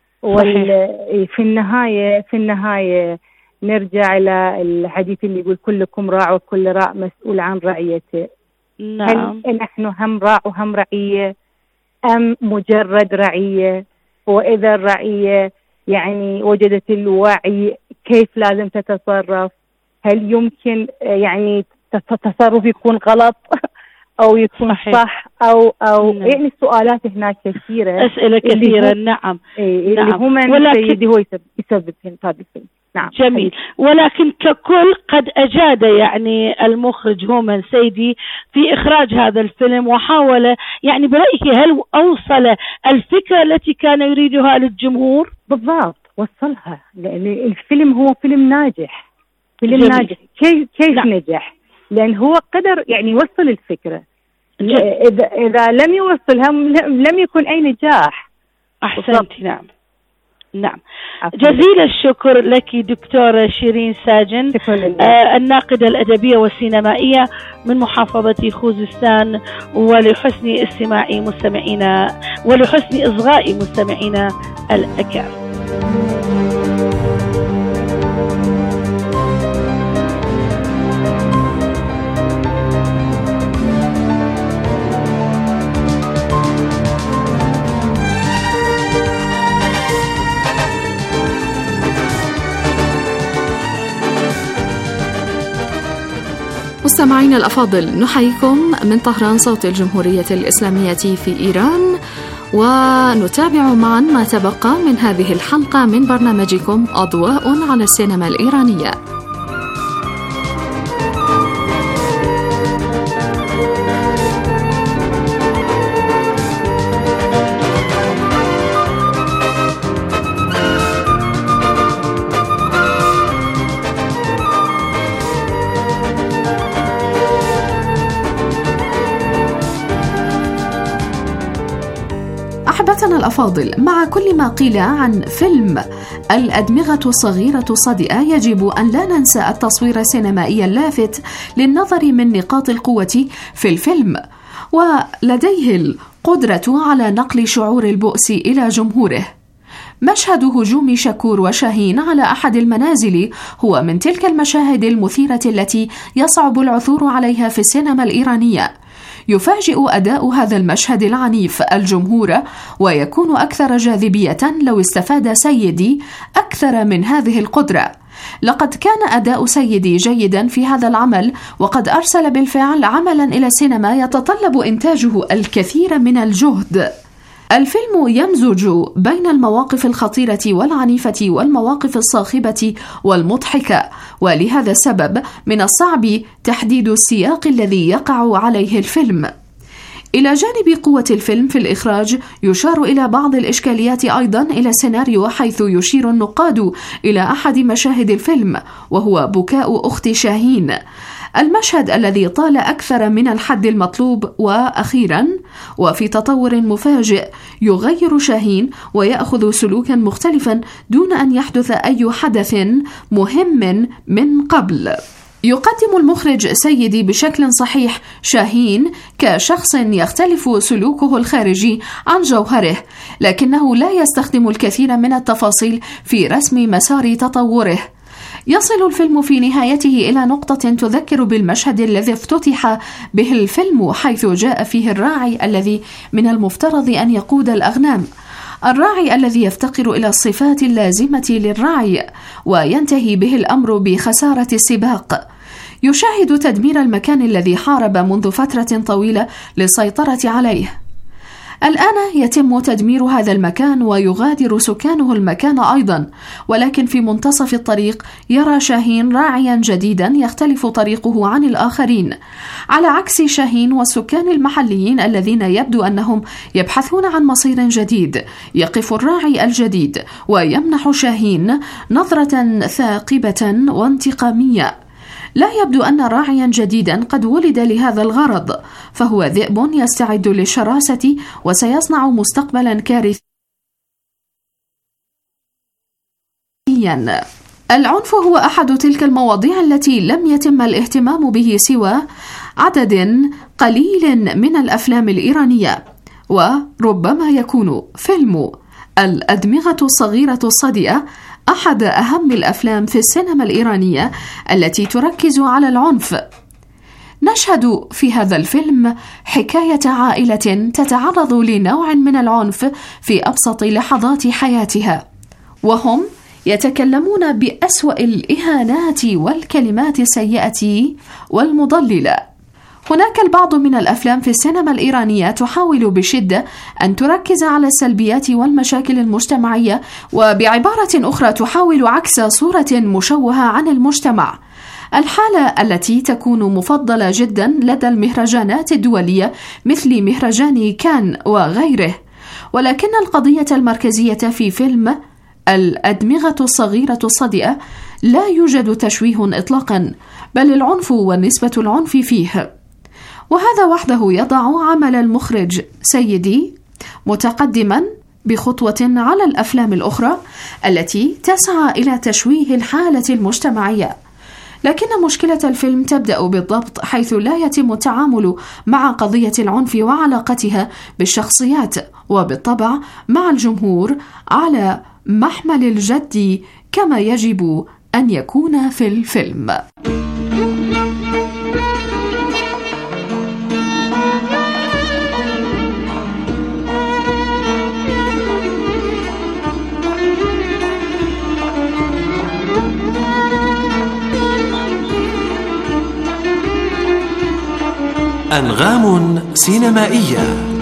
وفي النهاية في النهاية نرجع إلى الحديث اللي يقول كلكم راع وكل راع مسؤول عن رعيته. نعم. هل نحن هم راع وهم رعية أم مجرد رعية؟ وإذا الرعية يعني وجدت الوعي كيف لازم تتصرف؟ هل يمكن يعني التصرف يكون غلط أو يكون صحيح. صح أو أو نعم. يعني السؤالات هناك كثيرة، أسئلة كثيرة. نعم اللي نعم. هم ولكن هو يسبب يسبب هذا الشيء. نعم جميل. ولكن ككل قد أجاد يعني المخرج هومان سيدي في إخراج هذا الفيلم وحاول يعني برأيك هل أوصل الفكرة التي كان يريدها للجمهور؟ بالضبط وصلها، لأن الفيلم هو فيلم ناجح. فيلم جميل. ناجح كيف كيف نعم. نجح؟ لأن هو قدر يعني يوصل الفكرة. جميل. إذا إذا لم يوصلها لم يكن أي نجاح. أحسنت. نعم نعم جزيل الشكر لك دكتورة شيرين ساجن، آه الناقدة الأدبية والسينمائية من محافظة خوزستان، ولحسن استماع مستمعينا ولحسن إصغاء مستمعينا الأكارم. مستمعينا الأفاضل، نحييكم من طهران صوت الجمهورية الإسلامية في إيران، ونتابع معا ما تبقى من هذه الحلقة من برنامجكم أضواء على السينما الإيرانية. أحبتنا الأفاضل، مع كل ما قيل عن فيلم الأدمغة الصغيرة الصدئة، يجب أن لا ننسى التصوير السينمائي اللافت للنظر من نقاط القوة في الفيلم، ولديه القدرة على نقل شعور البؤس إلى جمهوره. مشهد هجوم شكور وشاهين على أحد المنازل هو من تلك المشاهد المثيرة التي يصعب العثور عليها في السينما الإيرانية. يفاجئ أداء هذا المشهد العنيف الجمهور، ويكون أكثر جاذبية لو استفاد سيدي أكثر من هذه القدرة. لقد كان أداء سيدي جيدا في هذا العمل، وقد أرسل بالفعل عملا إلى السينما يتطلب إنتاجه الكثير من الجهد. الفيلم يمزج بين المواقف الخطيرة والعنيفة والمواقف الصاخبة والمضحكة، ولهذا السبب من الصعب تحديد السياق الذي يقع عليه الفيلم. إلى جانب قوة الفيلم في الإخراج، يشار إلى بعض الإشكاليات أيضا إلى السيناريو، حيث يشير النقاد إلى أحد مشاهد الفيلم وهو بكاء أخت شاهين، المشهد الذي طال أكثر من الحد المطلوب. وأخيرا وفي تطور مفاجئ، يغير شاهين ويأخذ سلوكا مختلفا دون أن يحدث أي حدث مهم من قبل. يقدم المخرج سيدي بشكل صحيح شاهين كشخص يختلف سلوكه الخارجي عن جوهره، لكنه لا يستخدم الكثير من التفاصيل في رسم مسار تطوره. يصل الفيلم في نهايته إلى نقطة تذكر بالمشهد الذي افتتح به الفيلم، حيث جاء فيه الراعي الذي من المفترض أن يقود الأغنام، الراعي الذي يفتقر إلى الصفات اللازمة للرعي، وينتهي به الأمر بخسارة السباق. يشاهد تدمير المكان الذي حارب منذ فترة طويلة للسيطرة عليه. الآن يتم تدمير هذا المكان ويغادر سكانه المكان أيضا، ولكن في منتصف الطريق يرى شاهين راعيا جديدا يختلف طريقه عن الآخرين، على عكس شاهين والسكان المحليين الذين يبدو أنهم يبحثون عن مصير جديد. يقف الراعي الجديد ويمنح شاهين نظرة ثاقبة وانتقامية. لا يبدو أن راعيا جديدا قد ولد لهذا الغرض، فهو ذئب يستعد للشراسة وسيصنع مستقبلا كارثيا. العنف هو أحد تلك المواضيع التي لم يتم الاهتمام به سوى عدد قليل من الأفلام الإيرانية، وربما يكون فيلم الأدمغة الصغيرة الصدئة أحد أهم الأفلام في السينما الإيرانية التي تركز على العنف. نشهد في هذا الفيلم حكاية عائلة تتعرض لنوع من العنف في أبسط لحظات حياتها، وهم يتكلمون بأسوأ الإهانات والكلمات السيئة والمضللة. هناك البعض من الأفلام في السينما الإيرانية تحاول بشدة أن تركز على السلبيات والمشاكل المجتمعية، وبعبارة أخرى تحاول عكس صورة مشوهة عن المجتمع، الحالة التي تكون مفضلة جدا لدى المهرجانات الدولية مثل مهرجان كان وغيره. ولكن القضية المركزية في فيلم الأدمغة الصغيرة الصدئة لا يوجد تشويه إطلاقا، بل العنف ونسبة العنف فيه، وهذا وحده يضع عمل المخرج سيدي متقدما بخطوة على الأفلام الأخرى التي تسعى إلى تشويه الحالة المجتمعية. لكن مشكلة الفيلم تبدأ بالضبط حيث لا يتم التعامل مع قضية العنف وعلاقتها بالشخصيات، وبالطبع مع الجمهور على محمل الجد كما يجب أن يكون في الفيلم. أنغام سينمائية.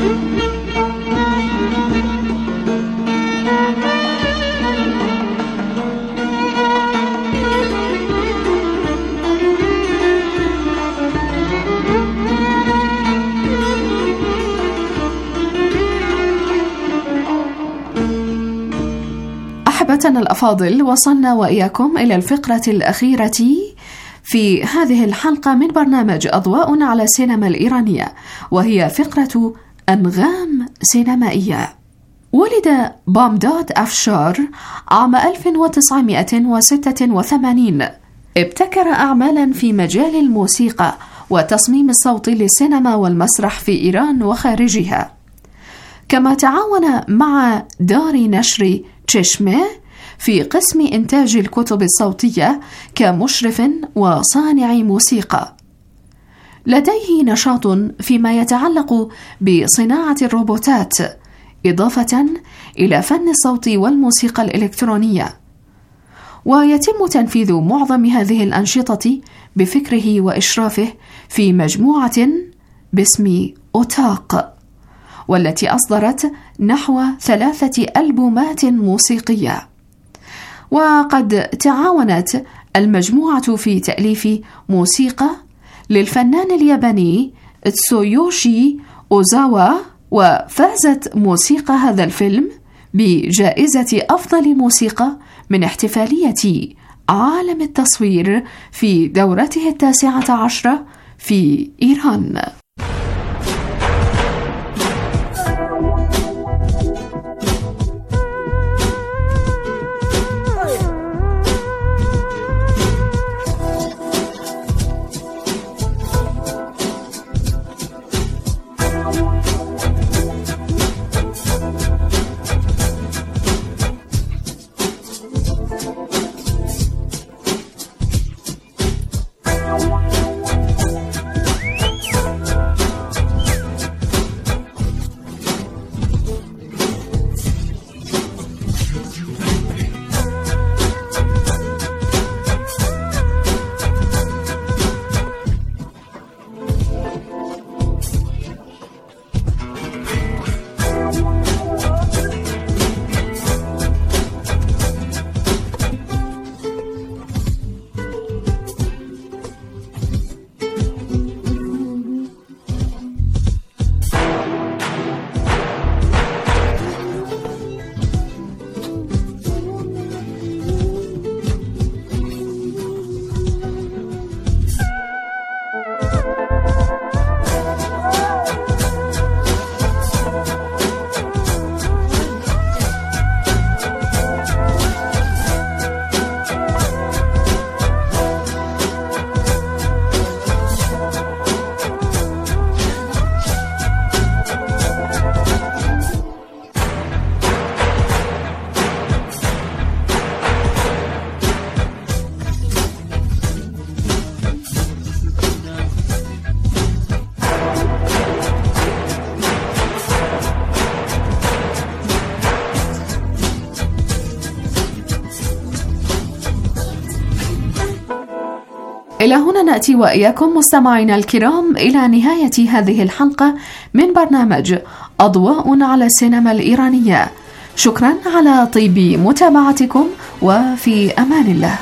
أحبتنا الأفاضل، وصلنا وإياكم إلى الفقرة الأخيرة في هذه الحلقة من برنامج أضواء على السينما الإيرانية، وهي فقرة أنغام سينمائية. ولد بامداد أفشار عام ألف وتسعمائة وستة وثمانين. ابتكر أعمالا في مجال الموسيقى وتصميم الصوت للسينما والمسرح في إيران وخارجها، كما تعاون مع دار نشر تشيشمه في قسم إنتاج الكتب الصوتية كمشرف وصانع موسيقى. لديه نشاط فيما يتعلق بصناعة الروبوتات، إضافة إلى فن الصوت والموسيقى الإلكترونية، ويتم تنفيذ معظم هذه الأنشطة بفكره وإشرافه في مجموعة باسم أوتاق، والتي أصدرت نحو ثلاثة ألبومات موسيقية. وقد تعاونت المجموعة في تأليف موسيقى للفنان الياباني تسويوشي أوزاوا، وفازت موسيقى هذا الفيلم بجائزة أفضل موسيقى من احتفالية عالم التصوير في دورته التاسعة عشرة في إيران. إلى هنا نأتي وإياكم مستمعينا الكرام إلى نهاية هذه الحلقة من برنامج أضواء على السينما الإيرانية. شكرا على طيب متابعتكم، وفي أمان الله.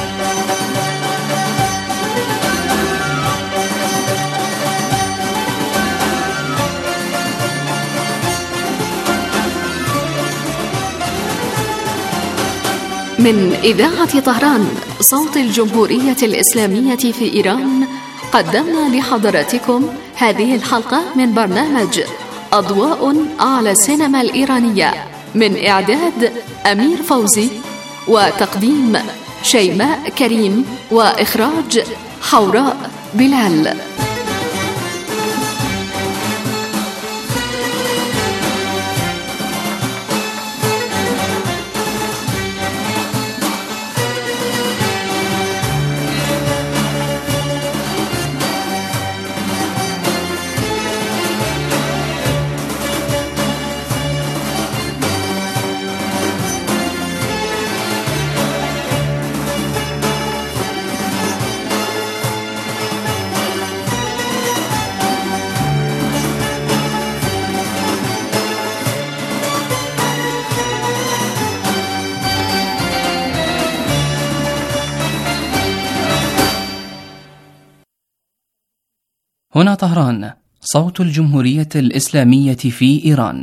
من إذاعة طهران صوت الجمهورية الإسلامية في إيران، قدمنا لحضراتكم هذه الحلقة من برنامج أضواء على السينما الإيرانية، من إعداد أمير فوزي، وتقديم شيماء كريم، وإخراج حوراء بلال. هنا طهران صوت الجمهورية الإسلامية في إيران.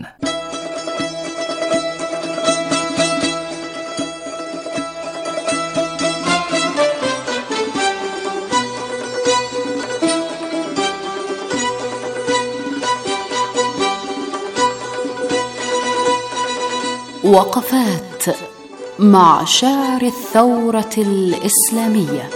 وقفات مع شاعر الثورة الإسلامية.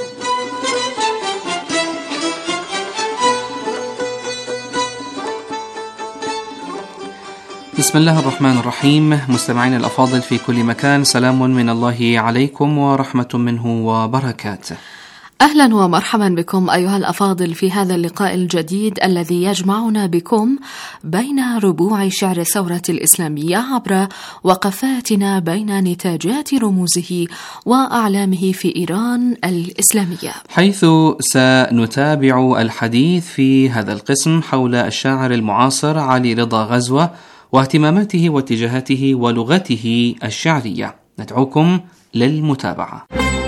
بسم الله الرحمن الرحيم. مستمعين الأفاضل في كل مكان، سلام من الله عليكم ورحمة منه وبركاته. أهلا ومرحبا بكم أيها الأفاضل في هذا اللقاء الجديد الذي يجمعنا بكم بين ربوع شعر الثورة الإسلامية عبر وقفاتنا بين نتاجات رموزه وأعلامه في إيران الإسلامية، حيث سنتابع الحديث في هذا القسم حول الشاعر المعاصر علي رضا غزوة واهتماماته واتجاهاته ولغته الشعرية. ندعوكم للمتابعة.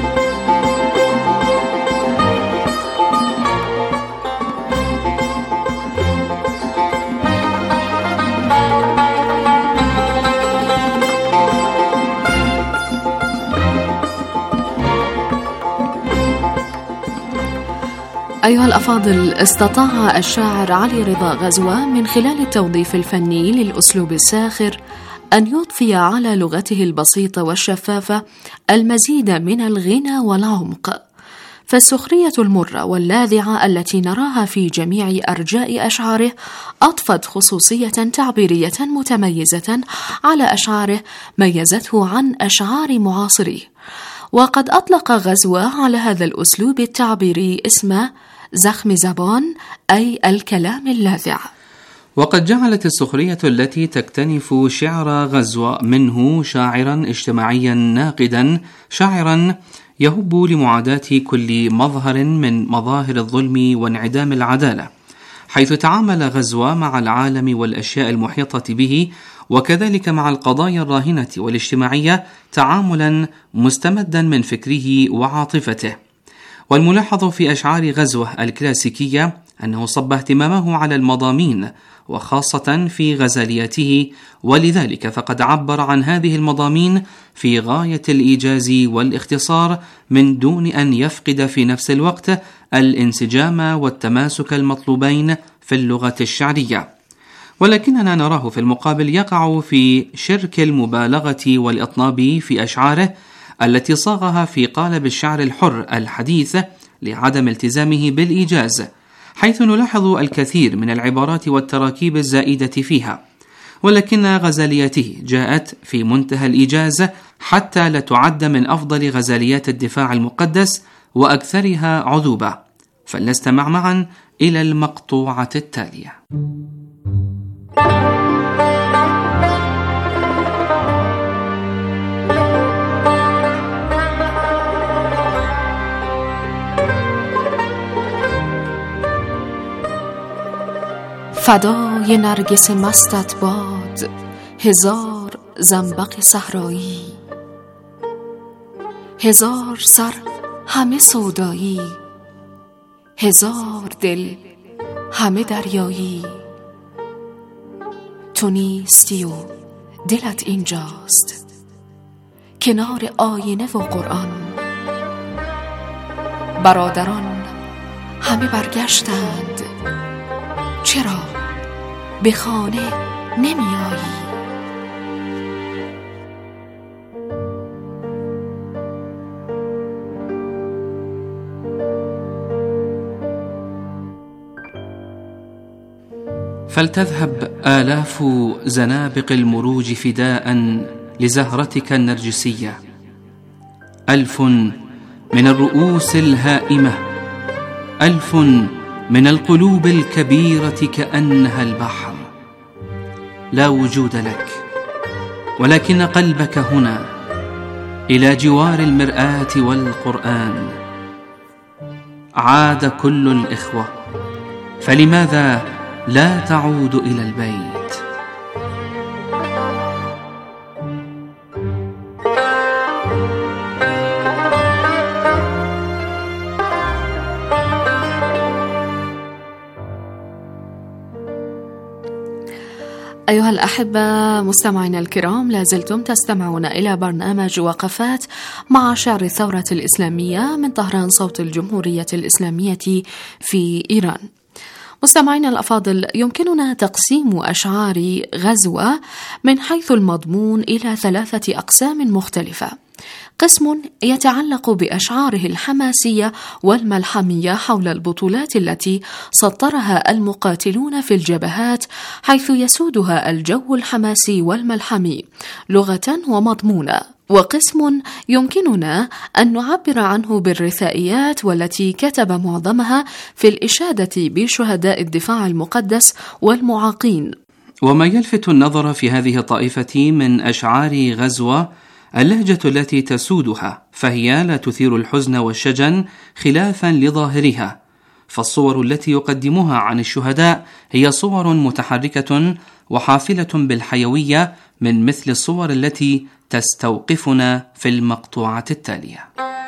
أيها الأفاضل، استطاع الشاعر علي رضا غزوة من خلال التوظيف الفني للأسلوب الساخر أن يضفي على لغته البسيطة والشفافة المزيد من الغنى والعمق، فالسخرية المرة واللاذعة التي نراها في جميع أرجاء أشعاره أضفت خصوصية تعبيرية متميزة على أشعاره ميزته عن أشعار معاصريه. وقد أطلق غزوة على هذا الأسلوب التعبيري اسمه زخم زبان، أي الكلام اللاذع. وقد جعلت السخرية التي تكتنف شعر غزوة منه شاعرا اجتماعيا ناقدا، شاعرا يهب لمعاداة كل مظهر من مظاهر الظلم وانعدام العدالة، حيث تعامل غزوة مع العالم والأشياء المحيطة به، وكذلك مع القضايا الراهنة والاجتماعية تعاملا مستمدا من فكره وعاطفته. والملاحظ في أشعار غزوة الكلاسيكية أنه صب اهتمامه على المضامين، وخاصة في غزالياته، ولذلك فقد عبر عن هذه المضامين في غاية الإيجاز والاختصار من دون أن يفقد في نفس الوقت الانسجام والتماسك المطلوبين في اللغة الشعرية. ولكننا نراه في المقابل يقع في شرك المبالغة والإطناب في أشعاره التي صاغها في قالب الشعر الحر الحديث لعدم التزامه بالإيجاز، حيث نلاحظ الكثير من العبارات والتراكيب الزائدة فيها، ولكن غزاليته جاءت في منتهى الإيجاز حتى لا تعد من أفضل غزاليات الدفاع المقدس وأكثرها عذوبة. فلنستمع معا إلى المقطوعة التالية. فدای نرگس مستت باد هزار زنبق صحرایی، هزار سر همه سودایی، هزار دل همه دریایی. تو نیستی و دلت اینجاست، کنار آینه و قرآن. برادران همه برگشتند، چرا به خانه نمی آیی؟ فلتذهب آلاف زنابق المروج فداء لزهرتك النرجسية، ألف من الرؤوس الهائمة، ألف من القلوب الكبيرة كأنها البحر. لا وجود لك، ولكن قلبك هنا إلى جوار المرآة والقرآن. عاد كل الإخوة، فلماذا لا تعود إلى البيت؟ أيها الأحبة مستمعينا الكرام، لازلتم تستمعون إلى برنامج وقفات مع شعر الثورة الإسلامية من طهران، صوت الجمهورية الإسلامية في إيران. مستمعينا الأفاضل، يمكننا تقسيم أشعار غزوة من حيث المضمون إلى ثلاثة أقسام مختلفة. قسم يتعلق بأشعاره الحماسية والملحمية حول البطولات التي سطرها المقاتلون في الجبهات، حيث يسودها الجو الحماسي والملحمي لغة ومضمونا، وقسم يمكننا أن نعبر عنه بالرثائيات والتي كتب معظمها في الإشادة بشهداء الدفاع المقدس والمعاقين. وما يلفت النظر في هذه الطائفة من أشعار غزوة اللهجة التي تسودها، فهي لا تثير الحزن والشجن خلافا لظاهرها، فالصور التي يقدمها عن الشهداء هي صور متحركة وحافلة بالحيوية من مثل الصور التي تستوقفنا في المقطوعة التالية.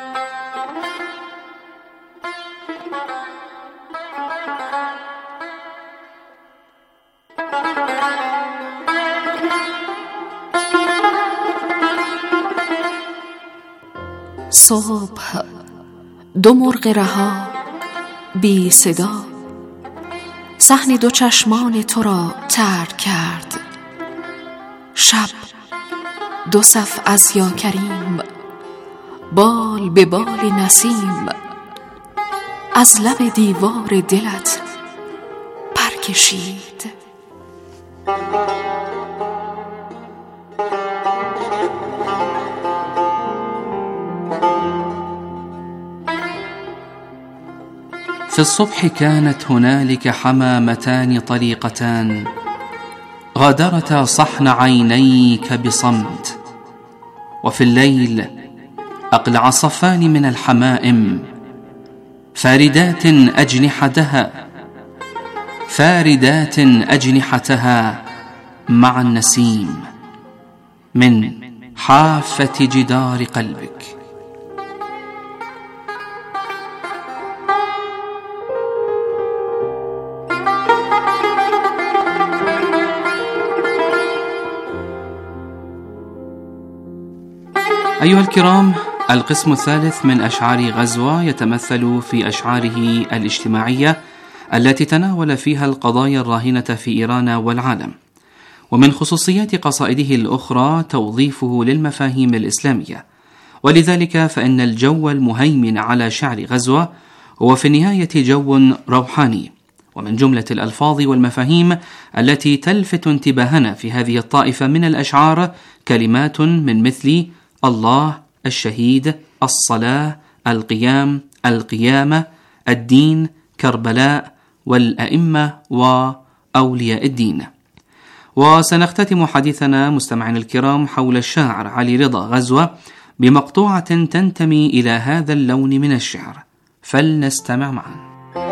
صبح دو مرغ رها بی صدا صحن دو چشمان تو را ترک کرد. شب دو صف از یا کریم بال به بال نسیم از لب دیوار دلت پر کشید. في الصبح كانت هنالك حمامتان طليقتان غادرتا صحن عينيك بصمت، وفي الليل أقلع صفان من الحمائم فاردات أجنحتها فاردات أجنحتها مع النسيم من حافة جدار قلبك. أيها الكرام، القسم الثالث من أشعار غزوة يتمثل في أشعاره الاجتماعية التي تناول فيها القضايا الراهنة في إيران والعالم. ومن خصوصيات قصائده الأخرى توظيفه للمفاهيم الإسلامية، ولذلك فإن الجو المهيمن على شعر غزوة هو في النهاية جو روحاني. ومن جملة الألفاظ والمفاهيم التي تلفت انتباهنا في هذه الطائفة من الأشعار كلمات من مثل الله، الشهيد، الصلاة، القيام، القيامة، الدين، كربلاء، والأئمة وأولياء الدين. وسنختتم حديثنا مستمعين الكرام حول الشاعر علي رضا غزوة بمقطوعة تنتمي إلى هذا اللون من الشعر، فلنستمع معا.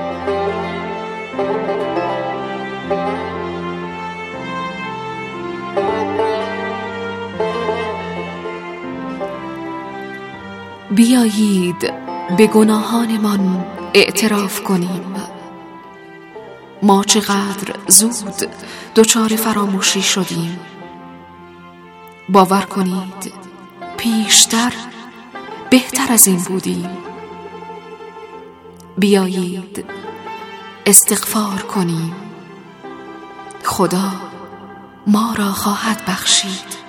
بیایید به گناهانمان اعتراف کنیم. ما چقدر زود دچار فراموشی شدیم. باور کنید پیشتر بهتر از این بودیم. بیایید استغفار کنیم. خدا ما را خواهد بخشید.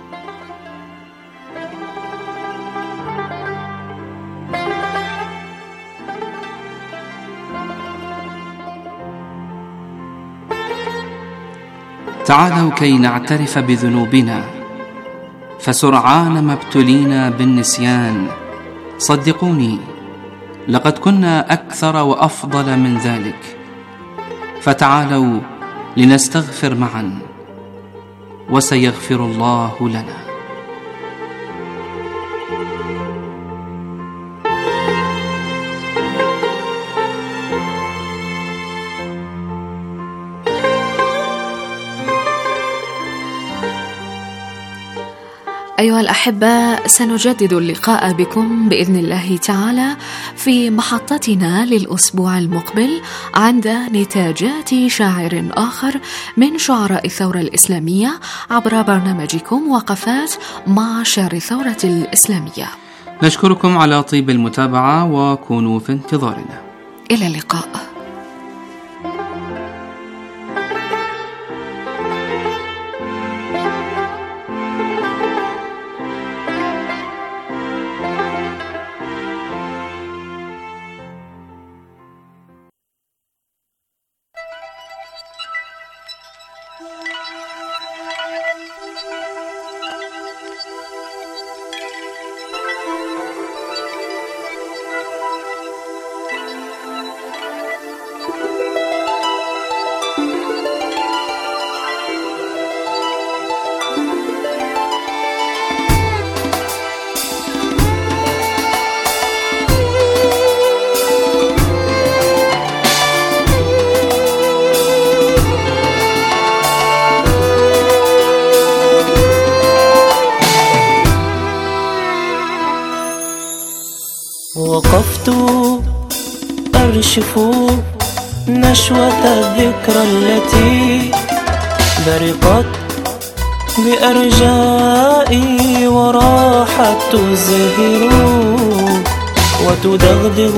تعالوا كي نعترف بذنوبنا، فسرعان ما ابتلينا بالنسيان. صدقوني لقد كنا أكثر وأفضل من ذلك، فتعالوا لنستغفر معا وسيغفر الله لنا. أيها الأحبة، سنجدد اللقاء بكم بإذن الله تعالى في محطتنا للأسبوع المقبل عند نتاجات شاعر آخر من شعراء الثورة الإسلامية عبر برنامجكم وقفات مع شعر الثورة الإسلامية. نشكركم على طيب المتابعة وكونوا في انتظارنا. إلى اللقاء. وقفت أرشف نشوة الذكرى التي برقت بأرجائي وراحت تزهر وتدغدغ